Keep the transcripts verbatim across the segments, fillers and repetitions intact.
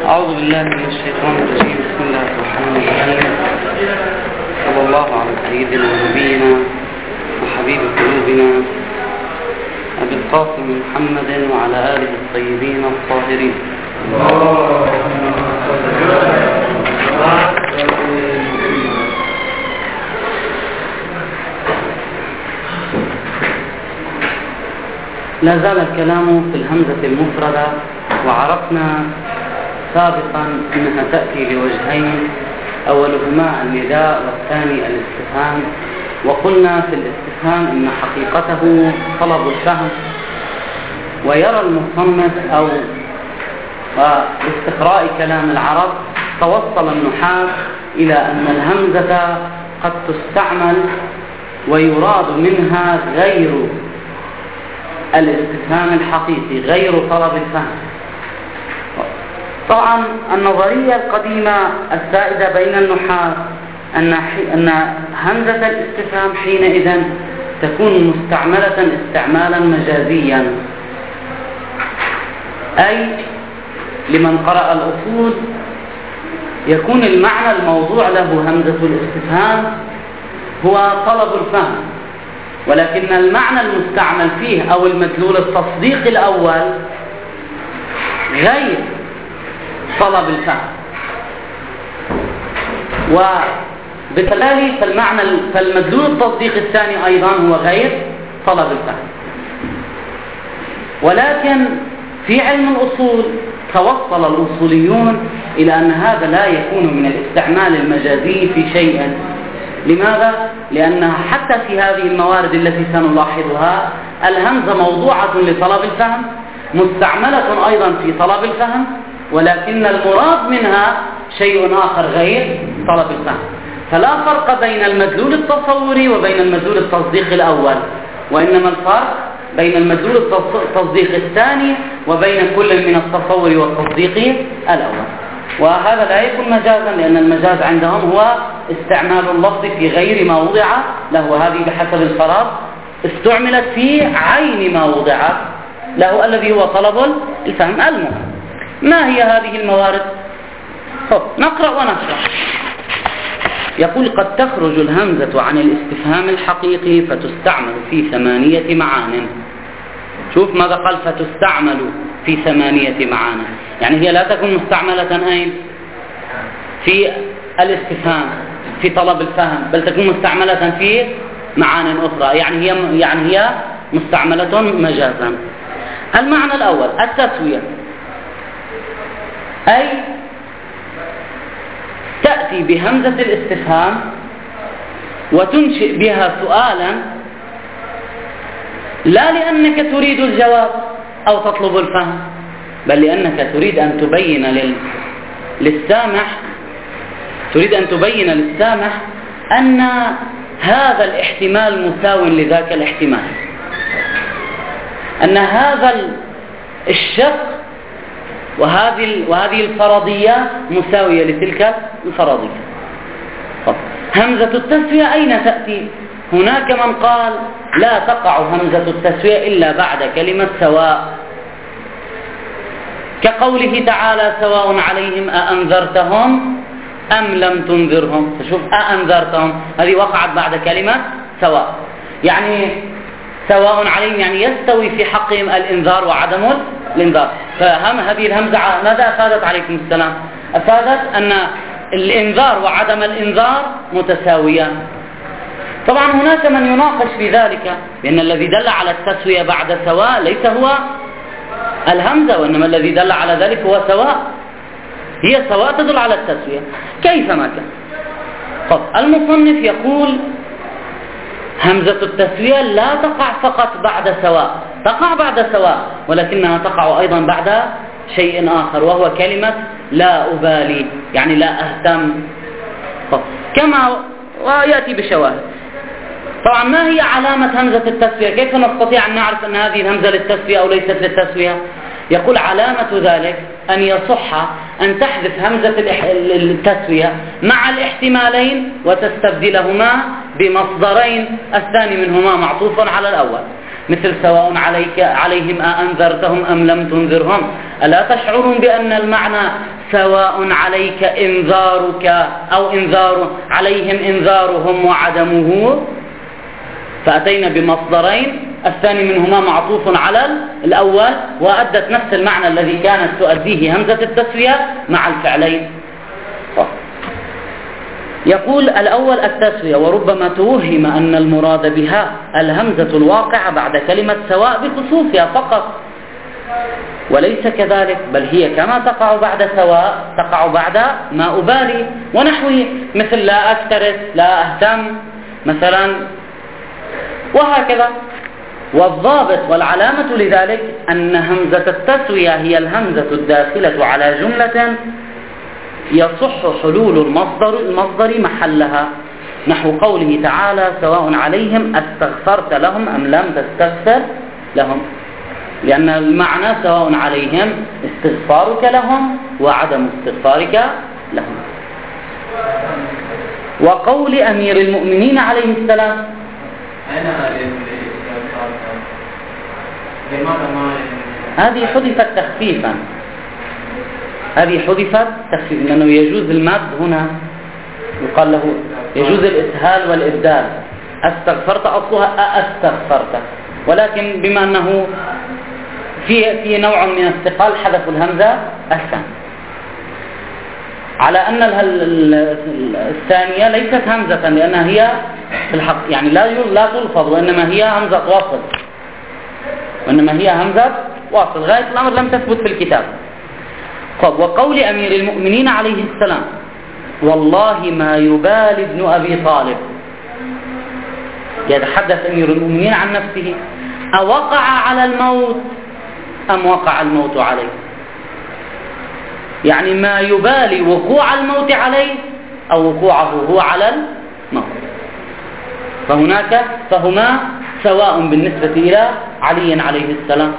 أعوذ بالله من الشيطان الرجيم. بسم الله الرحمن الرحيم. صلى الله على سيدنا ونبينا وحبيب قلوبنا أبي القاسم محمد وعلى آله الطيبين الطاهرين. لا زال الكلام في الهمزة المفردة، وعرفنا سابقا أنها تأتي لوجهين، أولهما النداء والثاني الاستفهام. وقلنا في الاستفهام إن حقيقته طلب الفهم، ويرى المصنف أو باستقراء كلام العرب توصل النحاة إلى أن الهمزة قد تستعمل ويراد منها غير الاستفهام الحقيقي، غير طلب الفهم. طبعا النظرية القديمة السائدة بين النحاة أن أن همزة الاستفهام حينئذ تكون مستعملة استعمالا مجازيا، أي لمن قرأ الأصول يكون المعنى الموضوع له همزة الاستفهام هو طلب الفهم، ولكن المعنى المستعمل فيه أو المدلول التصديق الأول غير طلب الفهم، وبالتالي فالمعنى فالمدلول التصديق الثاني أيضا هو غير طلب الفهم. ولكن في علم الأصول توصل الأصوليون إلى أن هذا لا يكون من الاستعمال المجازي في شيء. لماذا؟ لأنها حتى في هذه الموارد التي سنلاحظها الهمزة موضوعة لطلب الفهم، مستعملة أيضا في طلب الفهم، ولكن المراد منها شيء آخر غير طلب الفهم. فلا فرق بين المدلول التصوري وبين المدلول التصديق الأول، وإنما الفرق بين المدلول التصديق الثاني وبين كل من التصور والتصديق الأول. وهذا لا يكون مجازا، لأن المجاز عندهم هو استعمال اللفظ في غير ما وضع له. هذه بحسب الفراغ استعملت في عين ما وضع له الذي هو طلب الفهم. المهم، ما هي هذه الموارد؟ نقرأ ونشرح. يقول: قد تخرج الهمزة عن الاستفهام الحقيقي فتستعمل في ثمانية معان. شوف ماذا قال: فتستعمل في ثمانية معان، يعني هي لا تكون مستعملة أين؟ في الاستفهام في طلب الفهم، بل تكون مستعملة في معان أخرى، يعني هي يعني هي مستعملة مجازا. المعنى الأول التسوية، أي تأتي بهمزة الاستفهام وتنشئ بها سؤالا، لا لأنك تريد الجواب أو تطلب الفهم، بل لأنك تريد أن تبين لل... للسامع تريد أن تبين للسامع أن هذا الاحتمال مساو لذاك الاحتمال، أن هذا الشق وهذه وهذه الفرضية مساوية لتلك الفرضية. همزة التسوية أين تأتي؟ هناك من قال لا تقع همزة التسوية إلا بعد كلمة سواء، كقوله تعالى: سواء عليهم أأنذرتهم أم لم تنذرهم. فشوف أأنذرتهم هذه وقعت بعد كلمة سواء، يعني سواء عليهم يعني يستوي في حقهم الإنذار وعدم الإنذار. فهم هذه الهمزة ماذا أفادت؟ عليكم السلام. أفادت أن الإنذار وعدم الإنذار متساويان. طبعا هناك من يناقش في ذلك بأن الذي دل على التسوية بعد سواء ليس هو الهمزة، وإنما الذي دل على ذلك هو سواء. هي سواء تدل على التسوية كيفما كان. طب المصنف يقول: همزة التسوية لا تقع فقط بعد سواء، تقع بعد سواء، ولكنها تقع أيضا بعد شيء آخر، وهو كلمة لا أبالي، يعني لا أهتم. طب كما ويأتي بشواهد. طبعا ما هي علامة همزة التسوية؟ كيف نستطيع أن نعرف أن هذه الهمزة للتسوية أو ليست للتسوية؟ يقول: علامة ذلك أن يصح أن تحذف همزة التسوية مع الاحتمالين وتستبدلهما بمصدرين، الثاني منهما معطوف على الأول، مثل سواء عليك عليهم أأنذرتهم أم لم تنذرهم، ألا تشعرون بأن المعنى سواء عليك إنذارك أو إنذار عليهم إنذارهم وعدمه؟ فأتينا بمصدرين، الثاني منهما معطوف على الأول، وأدت نفس المعنى الذي كانت تؤديه همزة التسوية مع الفعلين. يقول الأول التسوية، وربما توهم أن المراد بها الهمزة الواقعة بعد كلمة سواء بخصوصها فقط، وليس كذلك، بل هي كما تقع بعد سواء تقع بعد ما أبالي ونحوه، مثل لا أكترث، لا أهتم مثلا، وهكذا. والضابط والعلامة لذلك أن همزة التسوية هي الهمزة الداخلة على جملة يصح حلول المصدر المصدر محلها، نحو قوله تعالى سواء عليهم أستغفرت لهم أم لم تستغفر لهم، لأن المعنى سواء عليهم استغفارك لهم وعدم استغفارك لهم. وقول أمير المؤمنين عليه السلام هذه حذفت تخفيفا، هذه حذفت تخفيفا، لأنه يجوز المد هنا، يقال له يجوز الإسهال والإبدال. استغفرت أصلها أستغفرت، ولكن بما أنه في في نوع من الثقل حذفوا الهمزة أسهل، على أن الثانية ليست همزة، لأنها هي في الحق يعني لا لا تلفظ، وإنما هي همزة واصل، وإنما هي همزة واصل، غاية الأمر لم تثبت في الكتاب. طب وقول أمير المؤمنين عليه السلام والله ما يبالي ابن أبي طالب، يتحدث أمير المؤمنين عن نفسه، أوقع على الموت أم وقع الموت عليه؟ يعني ما يبالي وقوع الموت عليه أو وقوعه هو على الموت، فهناك فهما سواء بالنسبة إلى علي عليه السلام.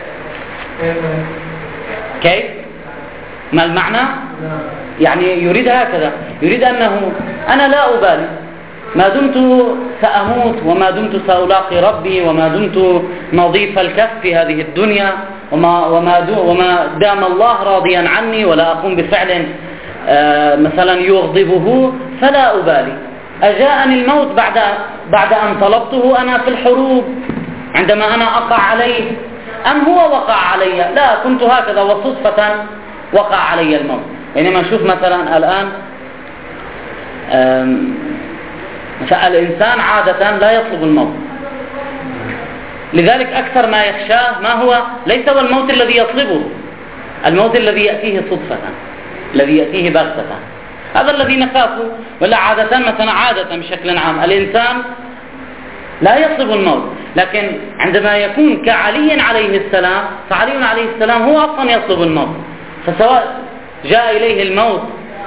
كيف؟ ما المعنى؟ يعني يريد هكذا، يريد أنه أنا لا أبالي ما دمت سأموت، وما دمت سألاقي ربي، وما دمت نظيف الكف في هذه الدنيا، وما, وما, وما دام الله راضيا عني ولا أقوم بفعل آه مثلا يغضبه فلا أبالي. أجاءني الموت بعد, بعد أن طلبته أنا في الحروب عندما أنا أقع عليه، أم هو وقع علي؟ لا، كنت هكذا وصدفة وقع علي الموت. بينما نشوف مثلا الآن فالإنسان عادة لا يطلب الموت، لذلك أكثر ما يخشاه ما هو ليس هو الموت الذي يطلبه، الموت الذي يأتيه صدفة، الذي يأتيه بغتة، هذا الذي نخافه. ولا عادة مثلا عادة بشكل عام الإنسان لا يطلب الموت، لكن عندما يكون كعلي عليه السلام فعلي عليه السلام هو أصلا يطلب الموت، فسواء جاء إليه الموت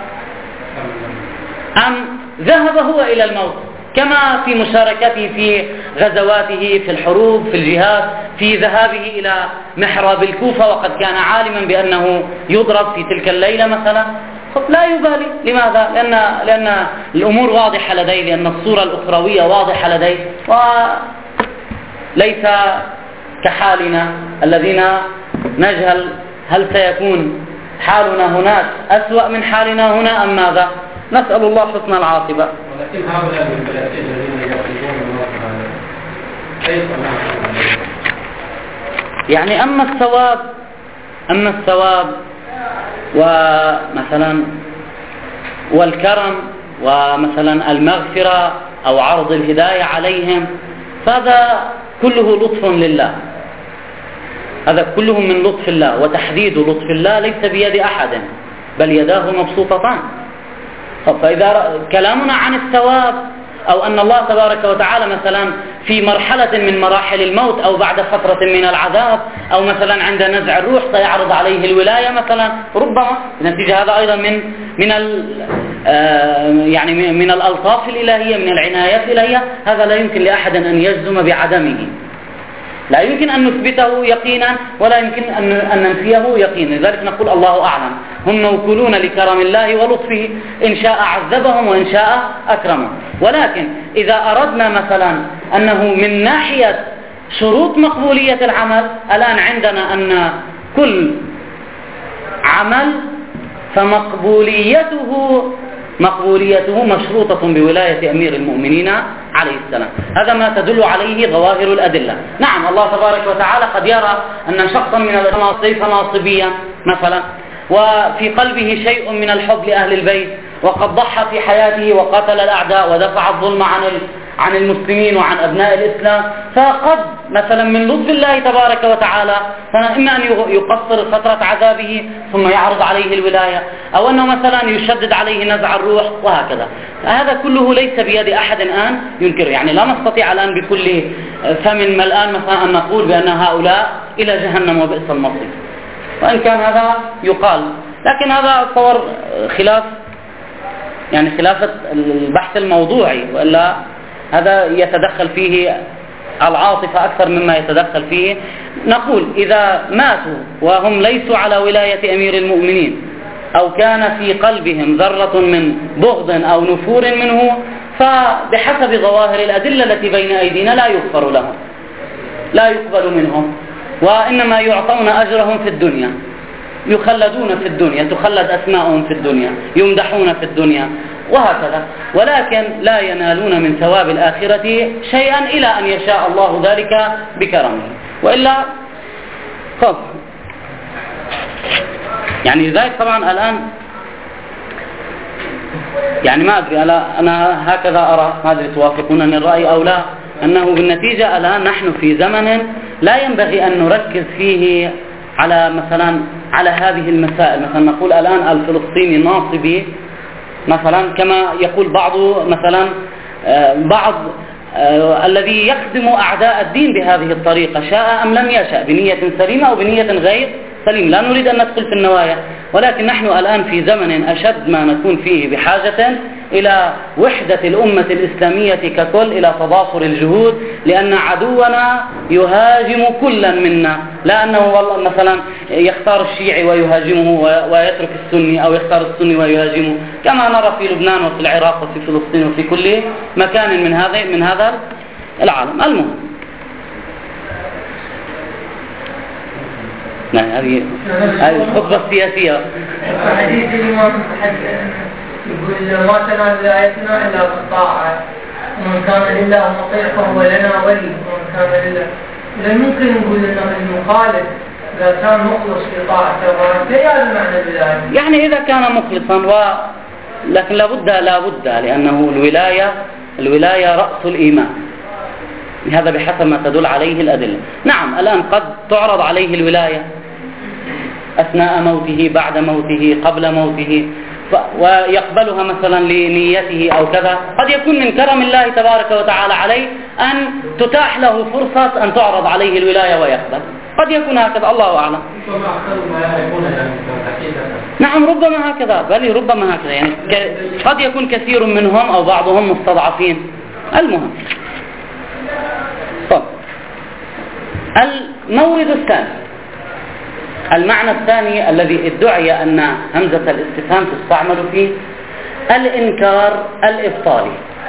أم ذهب هو إلى الموت، كما في مشاركته في غزواته في الحروب في الجهاد، في ذهابه إلى محراب الكوفة وقد كان عالما بأنه يضرب في تلك الليلة مثلا، لا يبالي. لماذا؟ لأن, لأن الأمور واضحة لديه، لأن الصورة الأخروية واضحة لديه، وليس كحالنا الذين نجهل هل سيكون حالنا هناك أسوأ من حالنا هنا أم ماذا؟ نسأل الله حسن العاقبة. ولكن هؤلاء من البلدين الذين يقولون الله يعني أما الثواب أما الثواب ومثلا والكرم ومثلا المغفرة أو عرض الهداية عليهم، فهذا كله لطف لله، هذا كله من لطف الله، وتحديد لطف الله ليس بيد أحد بل يداه مبسوطتان. فإذا كلامنا عن الثواب أو أن الله تبارك وتعالى مثلا في مرحلة من مراحل الموت أو بعد فترة من العذاب أو مثلا عند نزع الروح سيعرض عليه الولاية مثلا، ربما نتيجة هذا أيضا من من يعني من الألطاف الإلهية، من العنايات الإلهية، هذا لا يمكن لأحد أن يجزم بعدمه، لا يمكن أن نثبته يقينا ولا يمكن أن ننفيه يقينا. لذلك نقول الله أعلم، هم موكولون لكرم الله ولطفه، إن شاء عذبهم وإن شاء أكرمهم. ولكن إذا أردنا مثلا أنه من ناحية شروط مقبولية العمل، الآن عندنا أن كل عمل فمقبوليته مقبوليته مشروطة بولاية أمير المؤمنين عليه السلام. هذا ما تدل عليه ظواهر الأدلة. نعم الله تبارك وتعالى قد يرى أن شخصا من المناصب ناصبيا مثلا وفي قلبه شيء من الحب لأهل البيت وقد ضحى في حياته وقاتل الأعداء ودفع الظلم عن عن المسلمين وعن أبناء الإسلام، فقد مثلا من لطف الله تبارك وتعالى فإما أن يقصر فترة عذابه ثم يعرض عليه الولاية، أو أنه مثلا يشدد عليه نزع الروح وهكذا. هذا كله ليس بيد أحد الآن ينكره، يعني لا نستطيع الآن بكل فم ملآن مثلا أن نقول بأن هؤلاء إلى جهنم وبئس المصير، وإن كان هذا يقال، لكن هذا أتصور خلاف يعني خلاف البحث الموضوعي، وإلا هذا يتدخل فيه العاطفة أكثر مما يتدخل فيه. نقول إذا ماتوا وهم ليسوا على ولاية أمير المؤمنين أو كان في قلبهم ذرة من بغض أو نفور منه فبحسب ظواهر الأدلة التي بين أيدينا لا يغفر لهم، لا يقبل منهم، وإنما يعطون أجرهم في الدنيا، يخلدون في الدنيا، تخلد أسماءهم في الدنيا، يمدحون في الدنيا وهكذا، ولكن لا ينالون من ثواب الآخرة شيئا إلى أن يشاء الله ذلك بكرمه، وإلا خف. يعني لذلك طبعا الآن يعني ما أدري، أنا هكذا أرى، ما أدري توافقونني الرأي أو لا، أنه بالنتيجة الآن نحن في زمن لا ينبغي أن نركز فيه على مثلا على هذه المسائل. مثلا نقول الآن الفلسطيني ناصبي مثلا كما يقول بعض مثلا بعض الذي يخدم أعداء الدين بهذه الطريقة شاء أم لم يشاء، بنية سليمة أو بنية غير سليمة، لا نريد أن ندخل في النوايا، ولكن نحن الآن في زمن أشد ما نكون فيه بحاجة إلى وحدة الأمة الإسلامية ككل، إلى تضافر الجهود، لأن عدونا يهاجم كلا منا، لا أنه والله مثلا يختار الشيعي ويهاجمه ويترك السني، أو يختار السني ويهاجمه، كما نرى في لبنان وفي العراق وفي فلسطين وفي كل مكان من هذا من هذا العالم. المهم نعم، هذه هذه الخطبة السياسية. حديث الإمام يقول ما تنال آياتنا إلا بالطاعة، ومن كان لله مطيع فهو لنا ولي، ومن كان لله إذا ممكن نقول إن المخالف إذا كان مخلص في طاعته فهي هذا المعنى بذلك. يعني إذا كان مخلصا و لكن لابد لابد لأنه الولاية الولاية رأس الإيمان، هذا بحسب ما تدل عليه الأدلة. نعم الآن قد تعرض عليه الولاية أثناء موته، بعد موته، قبل موته، ويقبلها مثلا لنيته أو كذا، قد يكون من كرم الله تبارك وتعالى عليه أن تتاح له فرصة أن تعرض عليه الولاية ويقبل، قد يكون هكذا، الله أعلم. نعم ربما هكذا، بل ربما هكذا، يعني قد يكون كثير منهم أو بعضهم مستضعفين. المهم طب المورد الثاني، المعنى الثاني الذي ادعي أن همزة الاستفهام تستعمل فيه الإنكار الإبطالي.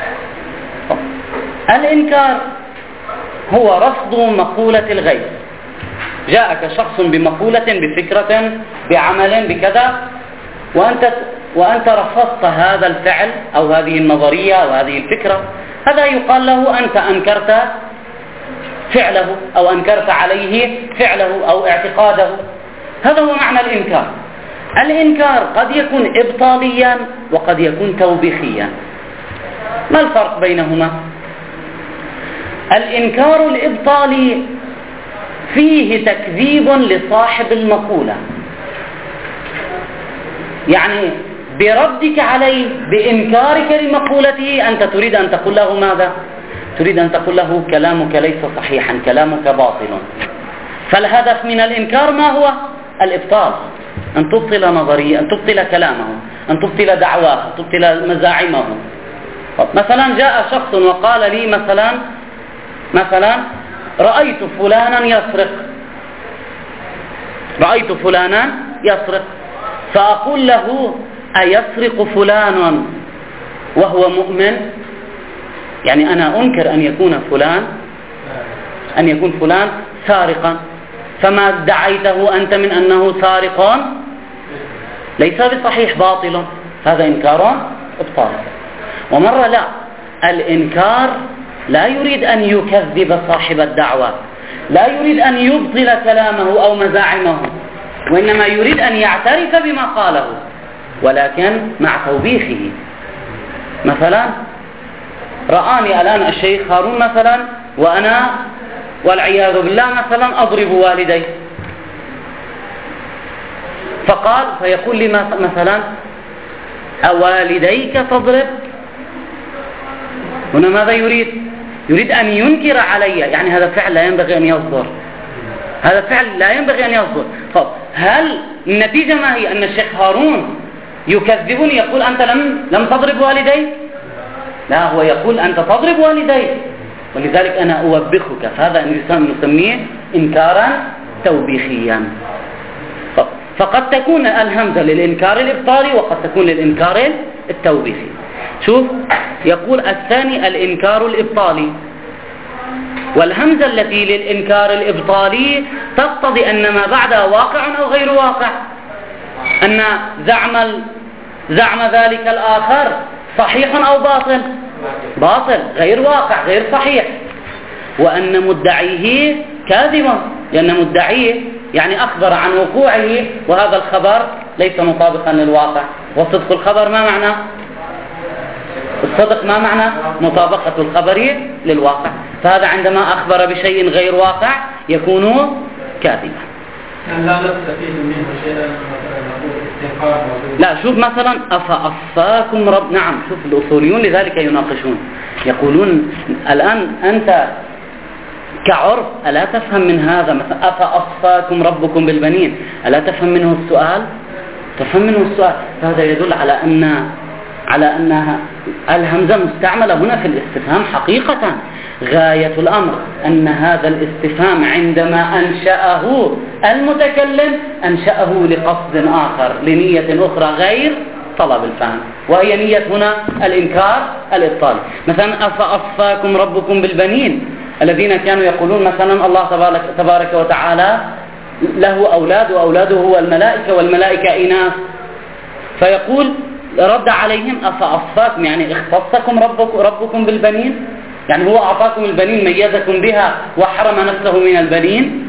الإنكار هو رفض مقولة الغير. جاءك شخص بمقولة، بفكرة، بعمل، بكذا، وأنت وأنت رفضت هذا الفعل أو هذه النظرية أو هذه الفكرة، هذا يقال له أنت أنكرت فعله أو أنكرت عليه فعله أو اعتقاده. هذا هو معنى الإنكار. الإنكار قد يكون إبطاليا وقد يكون توبيخيا. ما الفرق بينهما؟ الإنكار الإبطالي فيه تكذيب لصاحب المقولة، يعني بردك عليه، بإنكارك لمقولته أنت تريد أن تقول له ماذا؟ تريد أن تقول له كلامك ليس صحيحا، كلامك باطل. فالهدف من الإنكار ما هو؟ الإبطال، أن تبطل نظرية، أن تبطل كلامه، أن تبطل دعواه، أن تبطل مزاعمه. مثلا جاء شخص وقال لي مثلا مثلا رأيت فلانا يسرق، رأيت فلانا يسرق، فأقول له أيسرق فلان وهو مؤمن؟ يعني أنا أنكر أن يكون فلان أن يكون فلان سارقا، فما ادعيته أنت من أنه سارق ليس بصحيح باطل، هذا إنكار إبطال. ومرة لا، الإنكار لا يريد أن يكذب صاحب الدعوة، لا يريد أن يبطل كلامه أو مزاعمه، وإنما يريد أن يعترف بما قاله، ولكن مع توبيخه. مثلا رآني الآن الشيخ هارون مثلا وأنا والعياذ بالله مثلا أضرب والدي، فقال فيقول لي مثلا أوالديك تضرب؟ هنا ماذا يريد؟ يريد أن ينكر علي، يعني هذا فعل لا ينبغي أن يصدر، هذا فعل لا ينبغي أن يصدر. طب هل النتيجة ما هي؟ أن الشيخ هارون يكذبني، يقول أنت لم لم تضرب والدي؟ لا، هو يقول أنت تضرب والدي، ولذلك أنا أوبخك. فهذا نسميه إنكارا توبيخيا. فقد تكون الهمزة للإنكار الإبطالي وقد تكون للإنكار التوبيخي. شوف يقول الثاني الإنكار الإبطالي، والهمزة التي للإنكار الإبطالي تقتضي أن ما بعدها واقع أو غير واقع، أن زعم زعم ذلك الآخر صحيح أو باطل، باطل غير واقع غير صحيح، وأن مدعيه كاذب، لأن مدعيه يعني أخبر عن وقوعه وهذا الخبر ليس مطابقا للواقع. وصدق الخبر ما معنى؟ الصدق ما معنى؟ مطابقة الخبر للواقع. فهذا عندما أخبر بشيء غير واقع يكون كاذبا. لا نستفيد منه شيئا، لا شوف مثلا أفأصفاكم رب، نعم شوف الأصوليون لذلك يناقشون، يقولون الآن أنت كعرف ألا تفهم من هذا مثلا أفأصفاكم ربكم بالبنين، ألا تفهم منه السؤال؟ تفهم منه السؤال. فهذا يدل على أن على أنها الهمزة مستعملة هنا في الاستفهام حقيقة. غاية الأمر أن هذا الاستفهام عندما أنشأه المتكلم أنشأه لقصد آخر، لنية أخرى غير طلب الفهم، وهي نية هنا الإنكار الإبطالي. مثلا أفأصفاكم ربكم بالبنين، الذين كانوا يقولون مثلا الله تبارك, تبارك وتعالى له أولاد وأولاده هو الملائكة والملائكة إناث، فيقول رد عليهم أفأصفاكم يعني اختصكم ربك ربكم بالبنين، يعني هو أعطاكم البنين ميزكم بها وحرم نفسه من البنين.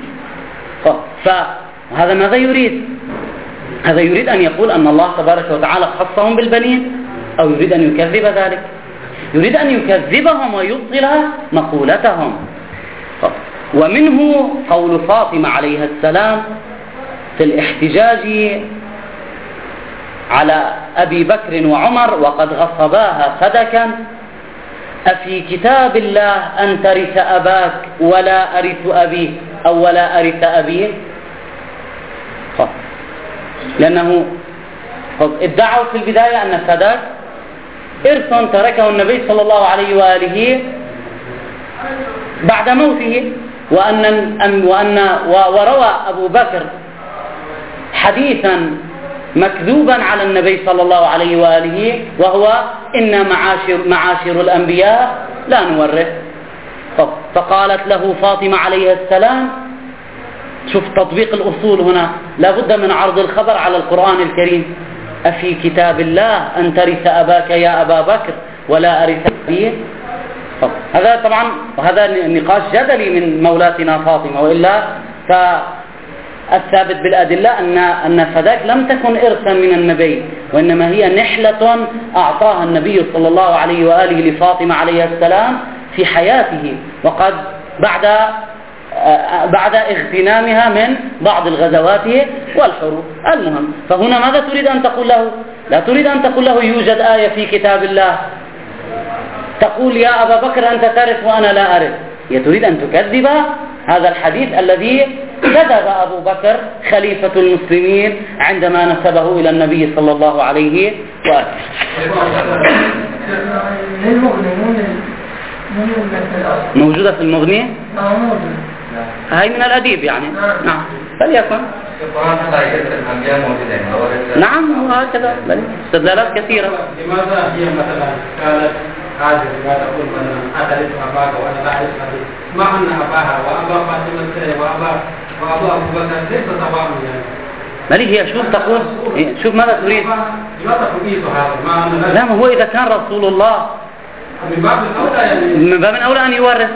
فهذا ماذا يريد؟ هذا يريد أن يقول أن الله تبارك وتعالى خصهم بالبنين، أو يريد أن يكذب ذلك؟ يريد أن يكذبهم ويبطل مقولتهم. ومنه قول فاطمة عليها السلام في الاحتجاج على أبي بكر وعمر وقد غصباها فدكا: أفي كتاب الله أن ترث أباك ولا أرث أبيه أو ولا أرث أبيه؟ لأنه ادعوا في البداية أن فداك إرث تركه النبي صلى الله عليه وآله بعد موته، وأن وأن وروى أبو بكر حديثا مكذوبا على النبي صلى الله عليه وآله، وهو إن معاشر, معاشر الأنبياء لا نورث. فقالت له فاطمة عليه السلام، شوف تطبيق الأصول هنا، لا بد من عرض الخبر على القرآن الكريم: أفي كتاب الله أن ترث أباك يا أبا بكر ولا أرث أبيه؟ هذا طبعا وهذا نقاش جدلي من مولاتنا فاطمة، وإلا فالثابت بالأدلة أن أن فداك لم تكن إرثا من النبي، وإنما هي نحلة أعطاها النبي صلى الله عليه وآله لفاطمة عليه السلام في حياته، وقد بعد بعد اغتنامها من بعض الغزوات والحروب. المهم، فهنا ماذا تريد أن تقول له؟ لا تريد أن تقول له يوجد آية في كتاب الله تقول يا أبا بكر أنت ترث وأنا لا أرث. هي تريد أن تكذب هذا الحديث الذي كذب أبو بكر خليفة المسلمين عندما نسبه إلى النبي صلى الله عليه وآله. موجودة في المغني؟ هاي من الأديب يعني. نعم فليكن. نعم وهكذا استدلالات كثيرة. لماذا هي مثلا قالت هذه ما تقول مثلا أترث أباك وأنا لا أرث أبيك، مع أن أباها وأبا فاطمة وأبا وأبا أبو بكر ليس سواء يعني. مالي هي شوف تقول شوف ماذا تريد. لا ما هو إذا كان رسول الله من باب أولى أن يورث.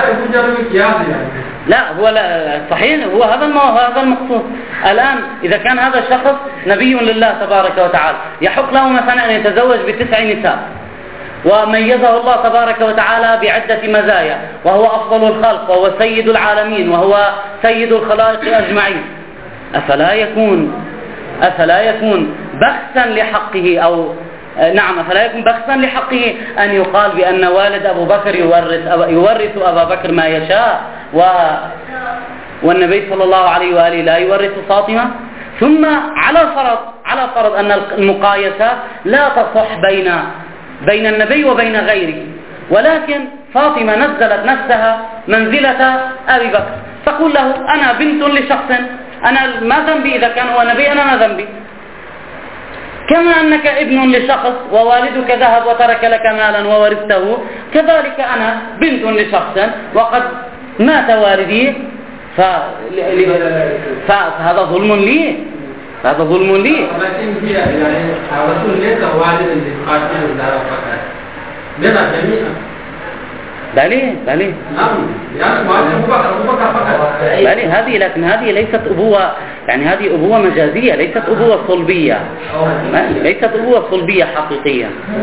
لا هو لا صحيح هو هذا هذا المقصود. الآن إذا كان هذا الشخص نبي لله تبارك وتعالى يحق له مثلا أن يتزوج بتسع نساء وميزه الله تبارك وتعالى بعدة مزايا وهو أفضل الخلق وهو سيد العالمين وهو سيد الخلائق أجمعين، أفلا يكون أفلا يكون بخسا لحقه أو نعم أفلا يكون بخسا لحقه أن يقال بأن والد أبو بكر يورث يورث أبا بكر ما يشاء و والنبي صلى الله عليه وآله لا يورث فاطمة؟ ثم على فرض على فرض أن المقايسة لا تصح بين بين النبي وبين غيره، ولكن فاطمة نزلت نفسها منزلة أبي بكر، تقول له أنا بنت لشخص، أنا ما ذنبي إذا كان هو نبي، أنا ما ذنبي، كما أنك ابن لشخص ووالدك ذهب وترك لك مالا وورثته، كذلك أنا بنت لشخص وقد مات والدي، فهذا ظلم لي، هذا ظلم لي. ولكن هي يعني الرسول ليس والدا للقاتل ولا فقط، لنا جميعا. بلي بلي نعم يعني والد أبو بكر أبو بكر فقط. بلي هذه لكن هذه ليست أبوة، يعني هذه أبوة مجازية ليست أبوة صلبية، ليست أبوة صلبية حقيقية.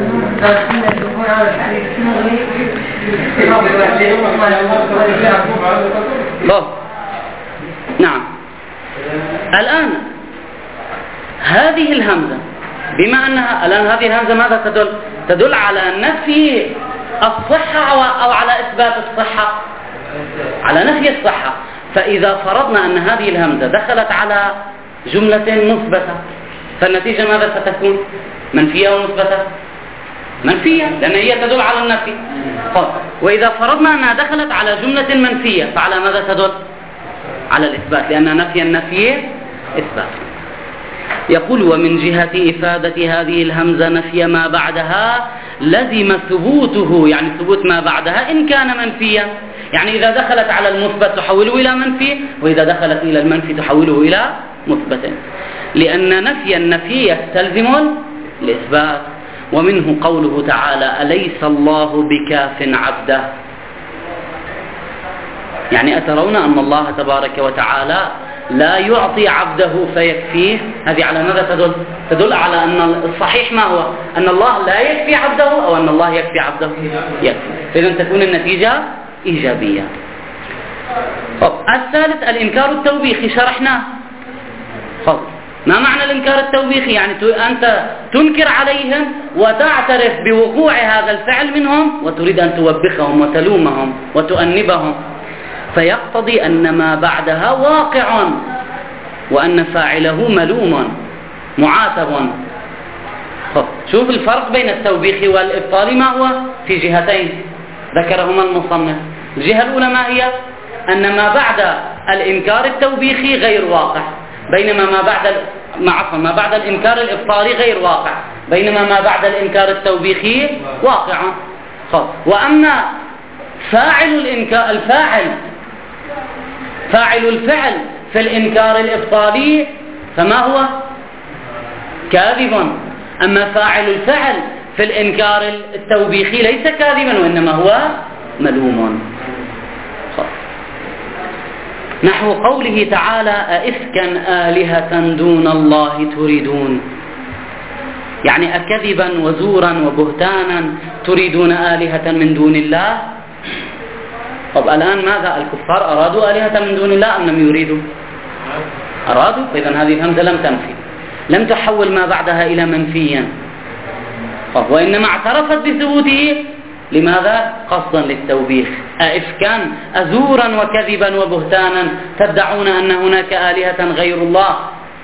نعم. الآن هذه الهمزة بما أنها الآن هذه الهمزة ماذا تدل؟ تدل على نفي الصحة أو على إثبات الصحة؟ على نفي الصحة. فإذا فرضنا أن هذه الهمزة دخلت على جملة مثبتة فالنتيجة ماذا ستكون؟ منفية ومثبتة؟ منفية لأن هي تدل على النفي. وإذا فرضنا أنها دخلت على جملة منفية فعلى ماذا تدل؟ على الإثبات، لأن نفي النفي إثبات. يقول ومن جهة إفادة هذه الهمزة نفي ما بعدها لزم ثبوته، يعني ثبوت ما بعدها إن كان منفيا، يعني إذا دخلت على المثبت تحوله إلى منفي، وإذا دخلت إلى المنفي تحوله إلى مثبت، لأن نفي النفي يستلزم الإثبات. ومنه قوله تعالى أليس الله بكاف عبده، يعني أترون أن الله تبارك وتعالى لا يعطي عبده فيكفيه؟ هذه على ماذا تدل؟ تدل على أن الصحيح ما هو؟ أن الله لا يكفي عبده أو أن الله يكفي عبده؟ يكفي. إذن تكون النتيجة إيجابية. طب الثالث الإنكار التوبيخي، شرحناه. طب ما معنى الإنكار التوبيخي؟ يعني أنت تنكر عليهم وتعترف بوقوع هذا الفعل منهم وتريد أن توبخهم وتلومهم وتؤنبهم، فيقتضي أن ما بعدها واقع وأن فاعله ملوم معاتب. شوف الفرق بين التوبيخ والإبطال ما هو؟ في جهتين ذكرهما المصنف. الجهة الأولى ما هي؟ أن ما بعد الإنكار التوبيخي غير واقع، بينما ما بعد عفوا ما بعد الإنكار الإبطالي غير واقع، بينما ما بعد الإنكار التوبيخي واقع. وأما فاعل الإنكار الفاعل فاعل الفعل في الإنكار الإبطالي فما هو؟ كاذب. أما فاعل الفعل في الإنكار التوبيخي ليس كاذبا وإنما هو ملوم. نحو قوله تعالى أئفكا آلهة دون الله تريدون، يعني أكذبا وزورا وبهتانا تريدون آلهة من دون الله؟ طب الآن ماذا؟ الكفار أرادوا آلهة من دون الله أم لم يريدوا؟ أرادوا. إذن هذه الهمزة لم تنفي، لم تحول ما بعدها إلى منفيا، طب وإنما اعترفت بثبوته. لماذا؟ قصدا للتوبيخ. أئفكا أزورا وكذبا وبهتانا تدعون أن هناك آلهة غير الله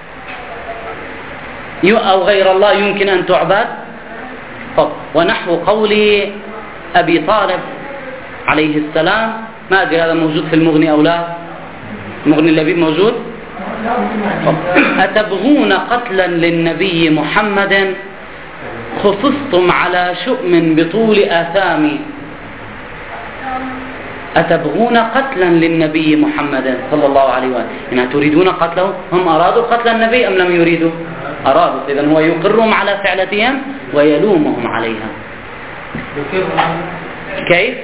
أو غير الله يمكن أن تعبد. طب ونحو قول أبي طالب عليه السلام، ما أدري هذا موجود في المغني أو لا؟ المغني اللبيب موجود؟ طب أتبغون قتلا للنبي محمد خصصتم على شؤم بطول آثامي. أتبغون قتلا للنبي محمد صلى الله عليه وآله، يعني تريدون قتله؟ هم أرادوا قتل النبي أم لم يريدوا؟ أرادوا. إذن هو يقرهم على فعلتهم ويلومهم عليها. كيف؟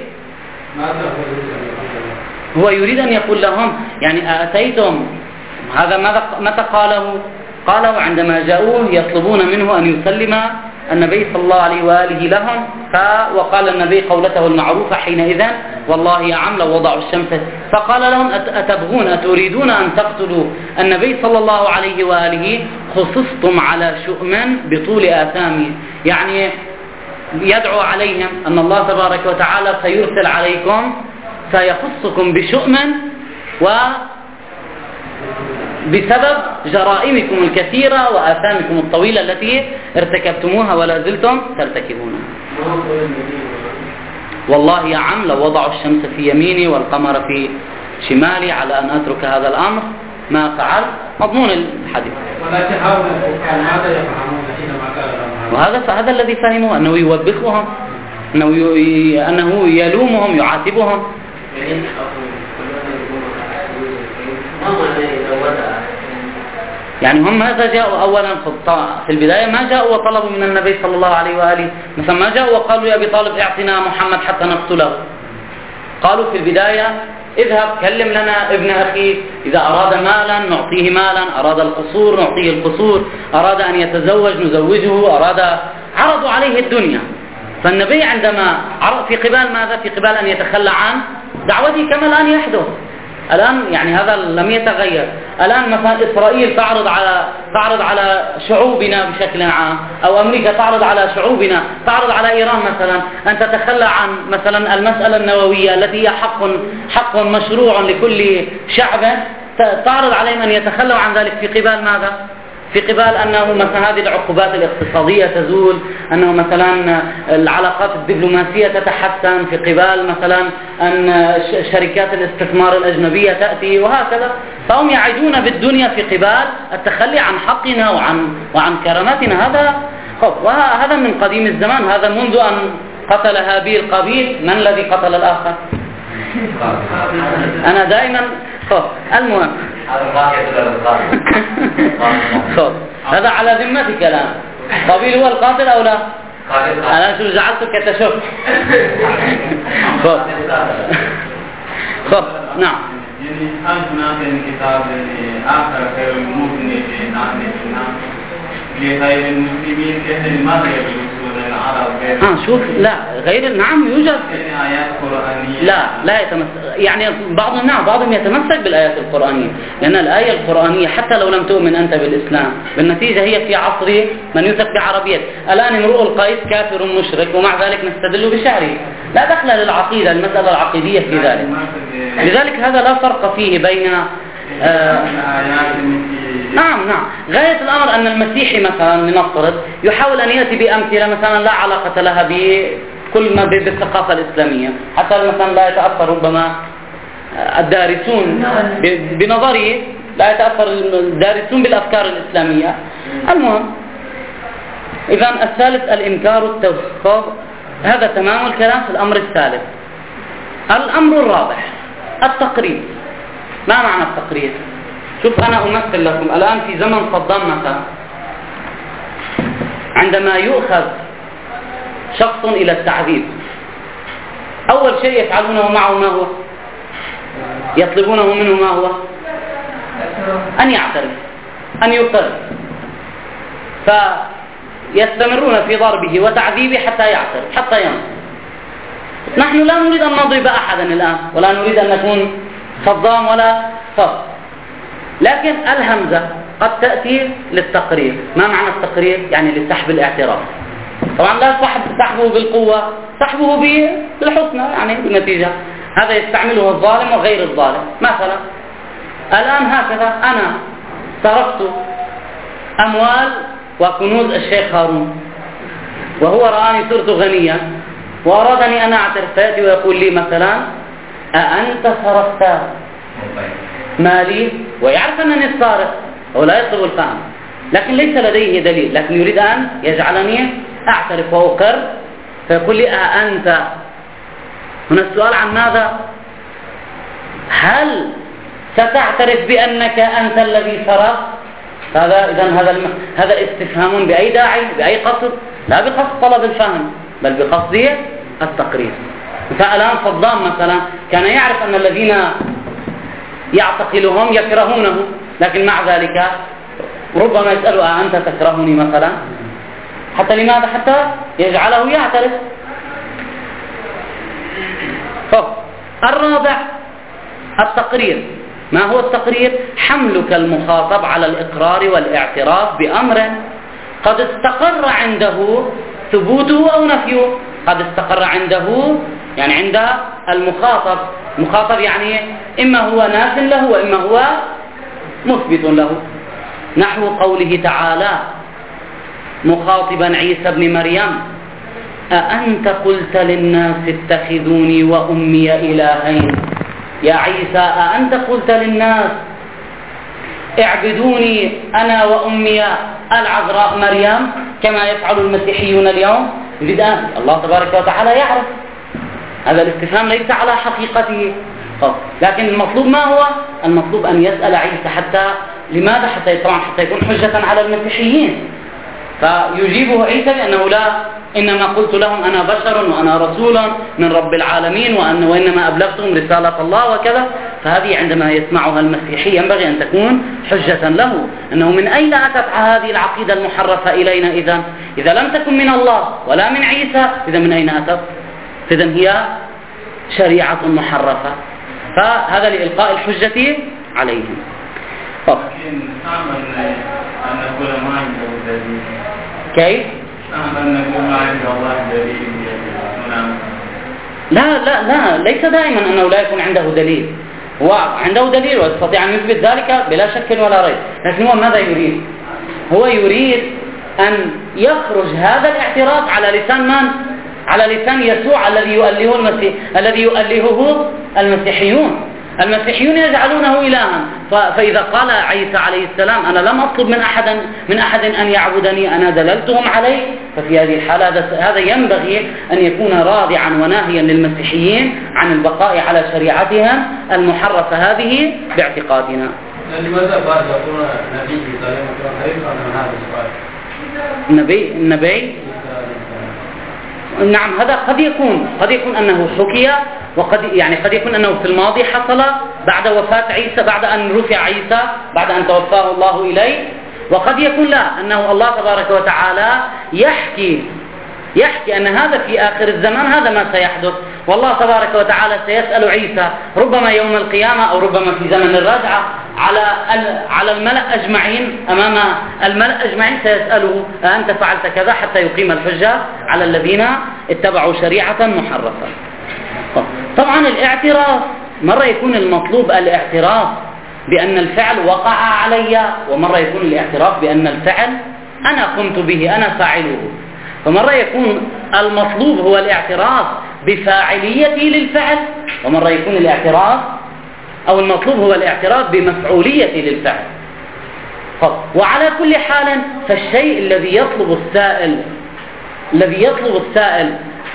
هو يريد أن يقول لهم يعني أتيتم، هذا ماذا متى قاله؟ قاله عندما جاءوه يطلبون منه أن يسلم النبي صلى الله عليه وآله لهم، وقال النبي قولته المعروفة حينئذ: والله يا عم لو وضعوا الشمس. فقال لهم: أتبغون أتريدون أن تقتلوا النبي صلى الله عليه وآله؟ خصصتم على شؤم بطول آثامه، يعني يدعو عليهم أن الله تبارك وتعالى سيرسل عليكم، سيخصكم بشؤم و بسبب جرائمكم الكثيرة وآثامكم الطويلة التي ارتكبتموها ولا زلتم ترتكبونها. والله يا عم لو وضعوا الشمس في يميني والقمر في شمالي على أن أترك هذا الأمر ما فعل. مضمون الحديث. وهذا فهذا الذي فهموه، أنه يوبخهم، أنه أنه يلومهم يعاتبهم. يعني هم ماذا جاءوا أولا في البداية؟ ما جاءوا وطلبوا من النبي صلى الله عليه وآله، مثلا ما جاءوا وقالوا يا أبي طالب اعطنا محمد حتى نقتله. قالوا في البداية: اذهب كلم لنا ابن أخيك، إذا أراد مالا نعطيه مالا، أراد القصور نعطيه القصور، أراد أن يتزوج نزوجه، أراد عرضوا عليه الدنيا. فالنبي عندما عرض في قبال ماذا؟ في قبال أن يتخلى عن دعوته كما الآن يحدث. الآن يعني هذا لم يتغير. الآن مثلا إسرائيل تعرض على تعرض على شعوبنا بشكل عام، أو أمريكا تعرض على شعوبنا، تعرض على إيران مثلا أن تتخلى عن مثلا المسألة النووية التي هي حق حق مشروع لكل شعب، تعرض عليهم أن يتخلوا عن ذلك في قبال ماذا؟ في قبال أنه مثلا هذه العقوبات الاقتصادية تزول، أنه مثلا العلاقات الدبلوماسية تتحسن، في قبال مثلا أن شركات الاستثمار الأجنبية تأتي، وهكذا. فهم يعيدون بالدنيا في قبال التخلي عن حقنا وعن وعن كراماتنا. هذا وهذا من قديم الزمان، هذا منذ أن قتل هابيل قابيل. من الذي قتل الآخر؟ أنا دائما خب المهم خب هذا على ذمتك الآن. قابيل هو القاتل أو لا؟ أنا شو جعلتك تشوف. خب خب نعم. يعني أنتنا في الكتاب آخر خير المؤمنين لغير المسلمين كهل ماذا يبلغون العرب غير آه شوف لا غير نعم يوجد آيات قرآنية لا لا يتمسك يعني بعضهم نعم بعضهم يتمسك بالآيات القرآنية، لأن الآية القرآنية حتى لو لم تؤمن أنت بالإسلام بالنتيجة هي في عصر من يوثق بعربية. الآن امرؤ القيس كافر مشرك ومع ذلك نستدل بشعره، لا دخل للعقيدة المسألة العقيدية في ذلك. لذلك هذا لا فرق فيه بين آه نعم نعم. غاية الأمر أن المسيحي مثلا لنفترض يحاول أن يأتي بأمثلة مثلا لا علاقة لها بكل ما بالثقافة الإسلامية، حتى مثلا لا يتأثر ربما الدارسون بنظري لا يتأثر الدارسون بالأفكار الإسلامية. المهم إذن الثالث الإنكار التوسط، هذا تمام الكلام في الأمر الثالث. الأمر الرابع التقرير. ما معنى التقرير؟ شوف أنا أمثل لكم الآن في زمن صدام مثلا، عندما يؤخذ شخص إلى التعذيب أول شيء يفعلونه معه ما هو؟ يطلبونه منه ما هو؟ أن يعترف، أن يقر، فيستمرون في ضربه وتعذيبه حتى يعترف حتى ينصر. نحن لا نريد أن نضرب أحدا الآن، ولا نريد أن نكون صدام ولا صف، لكن الهمزة قد تأتي للتقرير. ما معنى التقرير؟ يعني لسحب الاعتراف. طبعا لا سحب سحبه بالقوة، سحبه بالحسنى يعني بالنتيجة. هذا يستعمله الظالم وغير الظالم. مثلا الآن هكذا أنا صرفت أموال وكنوز الشيخ هارون وهو رآني صرت غنيا وأرادني أن أعترف، فيأتي ويقول لي مثلا أأنت صرفت مالي، ويعرف أنني السارق ولا يطلب الفهم، لكن ليس لديه دليل، لكن يريد أن يجعلني أعترف وأقر، فيقول لي أأنت. هنا السؤال عن ماذا؟ هل ستعترف بأنك أنت الذي سرقت؟ هذا إذن هذا الم... هذا استفهام بأي داعي، بأي قصد؟ لا بقصد طلب الفهم، بل بقصد التقرير. فالآن صدام مثلا كان يعرف أن الذين يعتقلهم يكرهونه، لكن مع ذلك ربما يسأله أنت تكرهني مثلا؟ حتى لماذا؟ حتى يجعله يعترف. الرابع التقرير. ما هو التقرير؟ حملك المخاطب على الإقرار والاعتراف بأمر قد استقر عنده ثبوته أو نفيه. قد استقر عنده يعني عند المخاطب، مخاطب يعني إما هو ناف له وإما هو مثبت له. نحو قوله تعالى مخاطبا عيسى بن مريم أأنت قلت للناس اتخذوني وأمي إلهين. يا عيسى أأنت قلت للناس اعبدوني أنا وأمي العذراء مريم كما يفعل المسيحيون اليوم؟ يريد أن الله تبارك وتعالى يعرف هذا الاستفهام ليس على حقيقته، لكن المطلوب ما هو؟ المطلوب أن يسأل عيسى حتى لماذا؟ حتى يطرح حتى يكون حجة على المسيحيين. فيجيبه عيسى بأنه لا، إنما قلت لهم أنا بشر وأنا رسول من رب العالمين وأن وإنما أبلغتهم رسالة الله وكذا. فهذه عندما يسمعها المسيحي ينبغي أن تكون حجة له أنه من أين أتت هذه العقيدة المحرفة إلينا؟ إذا إذا لم تكن من الله ولا من عيسى إذا من أين أتت؟ إذا هي شريعة محرفة. فهذا لإلقاء الحجة عليهم. لكن نعمل أن نقول ما عنده دليل. كيف؟ نعمل نقول ما عنده الله دليل. لا لا لا ليس دائما أنه لا يكون عنده دليل. هو عنده دليل ويستطيع أن يثبت ذلك بلا شك ولا ريب، لكن هو ماذا يريد؟ هو يريد أن يخرج هذا الاعتراف على لسان من؟ على لسان يسوع الذي يؤلهه المسيح الذي يؤلهه المسيحيون. المسيحيون يجعلونه إلها. فإذا قال عيسى عليه السلام أنا لم أطلب من أحد من أحد أن يعبدني، أنا دللتهم عليه، ففي هذه الحالة هذا ينبغي أن يكون رادعا وناهيا للمسيحيين عن البقاء على شريعتهم المحرفة هذه باعتقادنا. لماذا بعد يقول نبي من هذا السؤال؟ النبي النبي نعم هذا قد يكون قد يكون أنه حكي، وقد يعني قد يكون أنه في الماضي حصل بعد وفاة عيسى، بعد أن رفع عيسى، بعد أن توفاه الله إليه. وقد يكون لا، أنه الله تبارك وتعالى يحكي يحكي أن هذا في آخر الزمان هذا ما سيحدث، والله تبارك وتعالى سيسأل عيسى ربما يوم القيامة أو ربما في زمن الرجعة على على الملأ أجمعين، أمام الملأ أجمعين سيسأله أنت فعلت كذا، حتى يقيم الحجة على الذين اتبعوا شريعة محرفة. طبعا الاعتراف مرة يكون المطلوب الاعتراف بأن الفعل وقع علي، ومرة يكون الاعتراف بأن الفعل أنا قمت به، أنا فاعله. فمرة يكون المطلوب هو الاعتراف بفاعليتي للفعل، ومرة يكون الاعتراف أو المطلوب هو الاعتراف بمفعوليتي للفعل. وعلى كل حال فالشيء الذي يطلب السائل الذي يطلب السائل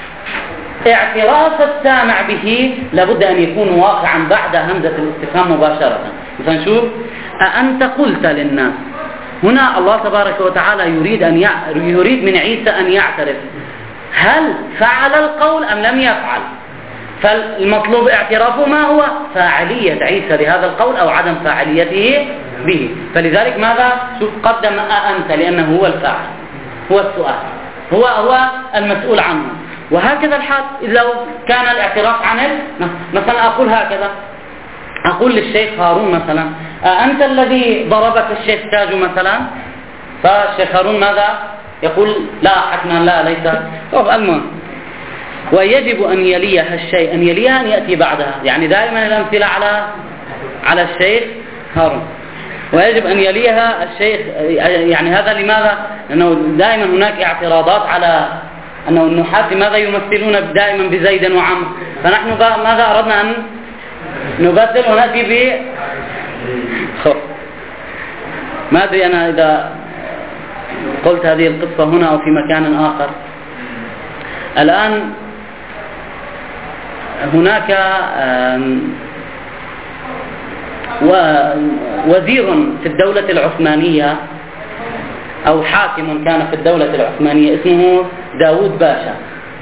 اعتراف السامع به لابد أن يكون واقعا بعد همزة الاستفهام مباشرة. مثلا شوف أأنت قلت للناس، هنا الله تبارك وتعالى يريد أن ي... يريد من عيسى أن يعترف هل فعل القول أم لم يفعل. فالمطلوب اعترافه ما هو؟ فاعلية عيسى بهذا القول أو عدم فاعليته به. فلذلك ماذا؟ شوف قدم أأنت لأنه هو الفاعل، هو السؤال، هو هو المسؤول عنه. وهكذا الحال لو كان الاعتراف عن مثلا أقول هكذا، أقول للشيخ هارون مثلا أنت الذي ضربك الشيخ تاج مثلا، فالشيخ هارون ماذا يقول؟ لا حتما لا ليس. المهم ويجب أن يليها الشيء، أن يليها أن يأتي بعدها، يعني دائما الأمثلة على على الشيخ هارون، ويجب أن يليها الشيخ. يعني هذا لماذا؟ لأنه دائما هناك اعتراضات على أنه النحاة لماذا يمثلون دائما بزيد وعمر، فنحن ماذا أردنا أن نبدل ونأتي ب ما أدري أنا إذا قلت هذه القصة هنا أو في مكان آخر. الآن هناك ووزير في الدولة العثمانية أو حاكم كان في الدولة العثمانية اسمه داود باشا.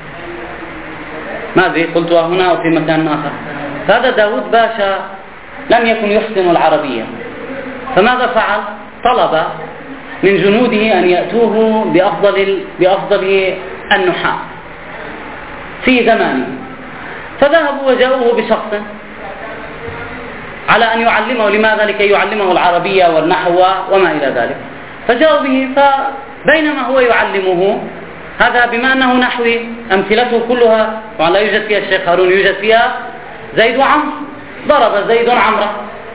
ماذا قلتها هنا أو في مكان آخر؟ فهذا داود باشا لم يكن يحسن العربية، فماذا فعل؟ طلب من جنوده أن يأتوه بأفضل, بأفضل النحاة في زمانه، فذهبوا وجاءوه بشخص على أن يعلمه. لماذا؟ لكي يعلمه العربية والنحو وما إلى ذلك. فجاءوا به، فبينما هو يعلمه هذا بما أنه نحوي أمثلته كلها ولا يوجد فيها الشيخ هارون، يوجد فيها زيد وعمر، ضرب زيد عمرا،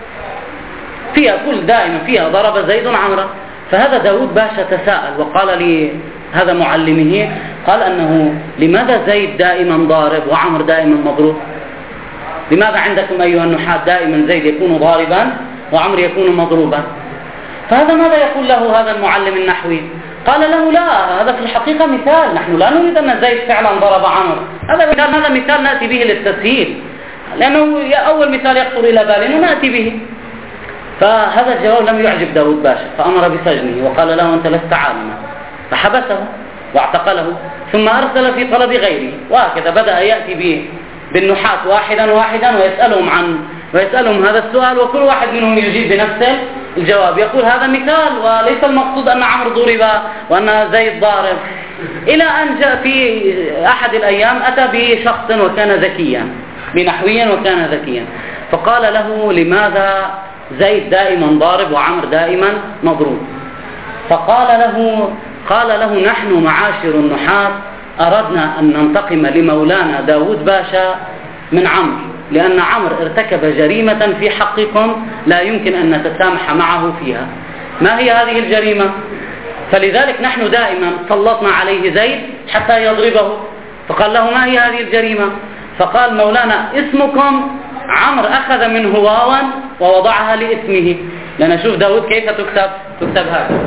فيها كل دائما فيها ضرب زيد عمرا. فهذا داود باشا تساءل وقال لي هذا معلمه، قال أنه لماذا زيد دائما ضارب وعمر دائما مضروب؟ لماذا عندكم أيها النحاة دائما زيد يكون ضاربا وعمر يكون مضروبا؟ فهذا ماذا يقول له هذا المعلم النحوي؟ قال له لا، هذا في الحقيقة مثال، نحن لا نريد أن زيد فعلا ضرب عمر، هذا مثال، هذا مثال نأتي به للتسهيل، لأنه أول مثال يخطر إلى بالنا نأتي به. فهذا الجواب لم يعجب داود باشا، فأمر بسجنه وقال له أنت لست عالما، فحبسه واعتقله، ثم أرسل في طلب غيره، وهكذا بدأ يأتي به بالنحاة واحدا واحدا ويسألهم عن ويسألهم هذا السؤال، وكل واحد منهم يجيب بنفس الجواب، يقول هذا مثال وليس المقصود أن عمرو ضرب وأن زيد ضارب. إلى أن جاء في أحد الأيام أتى بشخص وكان ذكيا بنحويا وكان ذكيا، فقال له لماذا زيد دائما ضارب وعمر دائما مضروب؟ فقال له قال له نحن معاشر النحاة أردنا أن ننتقم لمولانا داود باشا من عمرو، لأن عمرو ارتكب جريمة في حقكم لا يمكن أن نتسامح معه فيها. ما هي هذه الجريمة؟ فلذلك نحن دائما سلطنا عليه زيد حتى يضربه. فقال له ما هي هذه الجريمة؟ فقال مولانا اسمكم عمرو أخذ منه واوا ووضعها لاسمه. لأن شوف داود كيف تكتب تكتب هكذا،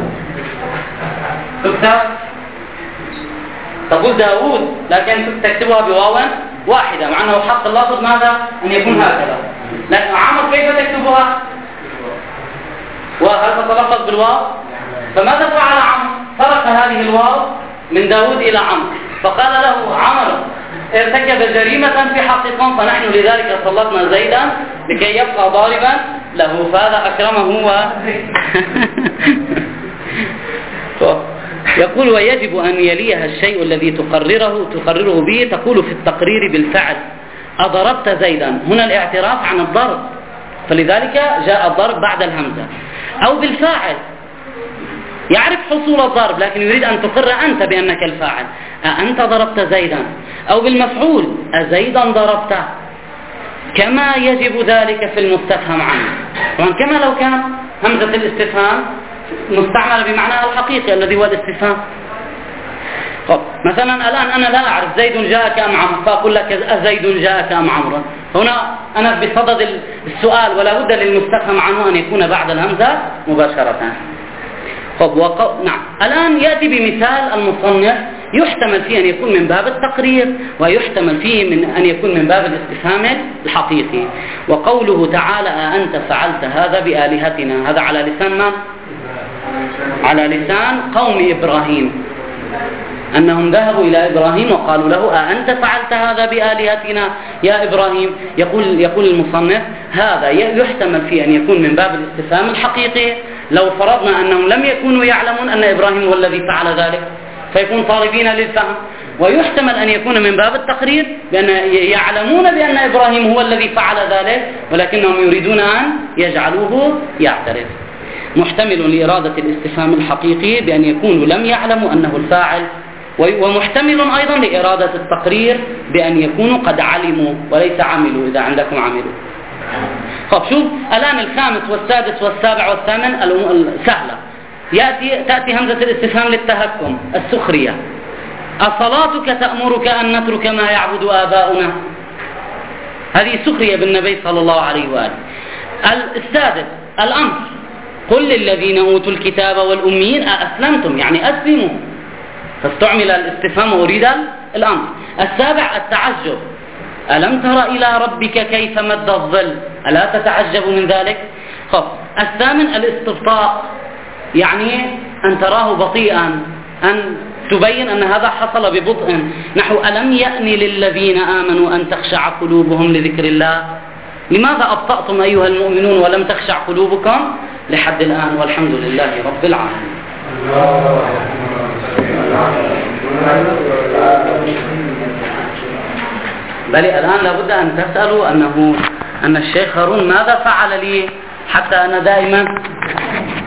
تكتب تقول داود لكن تكتبها بواو واحدة، مع أنه حق اللفظ ماذا؟ أن يكون هكذا. لكن عمرو كيف تكتبها؟ وهل تتلفظ بالواو؟ فماذا فعل عمرو؟ ترك هذه الواو من داود إلى عمرو، فقال له عمرو ارتكب جريمة في حقكم، فنحن لذلك سلطنا زيدا لكي يبقى ضاربا له، فهذا أكرمه و... يقول ويجب أن يليها الشيء الذي تقرره تقرره به، تقول في التقرير بالفعل أضربت زيدا، هنا الاعتراف عن الضرب، فلذلك جاء الضرب بعد الهمزة، أو بالفاعل يعرف حصول الضرب لكن يريد أن تقر أنت بأنك الفاعل، أنت ضربت زيدا، أو بالمفعول أزيدا ضربته، كما يجب ذلك في المستفهم عنه. طبعا كما لو كان همزة الاستفهام مستعملة بمعناها الحقيقي الذي هو الاستفهام. طب مثلا الآن أنا لا أعرف زيد جاءك أم عمرو، فأقول لك أزيد جاءك أم عمرو، هنا أنا بصدد السؤال ولا بد للمستفهم عنه أن يكون بعد الهمزة مباشرة. طب وق... نعم الآن يأتي بمثال المصنف يحتمل فيه أن يكون من باب التقرير ويحتمل فيه من أن يكون من باب الاستفهام الحقيقي. وقوله تعالى أأنت فعلت هذا بآلهتنا، هذا على لسان من؟ على لسان قوم إبراهيم، أنهم ذهبوا إلى إبراهيم وقالوا له أأنت فعلت هذا بآلهتنا يا إبراهيم. يقول, يقول المصنف هذا يحتمل فيه أن يكون من باب الاستفهام الحقيقي لو فرضنا أنهم لم يكونوا يعلمون أن إبراهيم هو الذي فعل ذلك فيكون طالبين للفهم، ويحتمل أن يكون من باب التقرير بأن يعلمون بأن إبراهيم هو الذي فعل ذلك ولكنهم يريدون أن يجعلوه يعترف. محتمل لإرادة الاستفهام الحقيقي بأن يكونوا لم يعلموا أنه الفاعل، ومحتمل أيضا لإرادة التقرير بأن يكونوا قد علموا وليس عملوا إذا عندكم عملوا. طب شوف الآن الخامس والسادس والسابع والثامن سهلة، يأتي تأتي همزة الاستفهام للتهكم السخرية، أصلاتك تأمرك أن نترك ما يعبد آباؤنا، هذه سخرية بالنبي صلى الله عليه وآله. السادس الأمر، قل للذين أوتوا الكتاب والأميين أأسلمتم، يعني أسلموا، فاستعمل الاستفهام وأريد الأمر. السابع التعجب، ألم تر إلى ربك كيف مد الظل، ألا تتعجب من ذلك؟ خب الثامن الاستبطاء، يعني أن تراه بطيئا، أن تبين أن هذا حصل ببطء، نحو ألم يأن للذين آمنوا أن تخشع قلوبهم لذكر الله. لماذا أبطأتم أيها المؤمنون ولم تخشع قلوبكم لحد الآن؟ والحمد لله رب العالمين. بل الآن لابد أن تسألوا أنه أن الشيخ هارون ماذا فعل لي حتى أنا دائما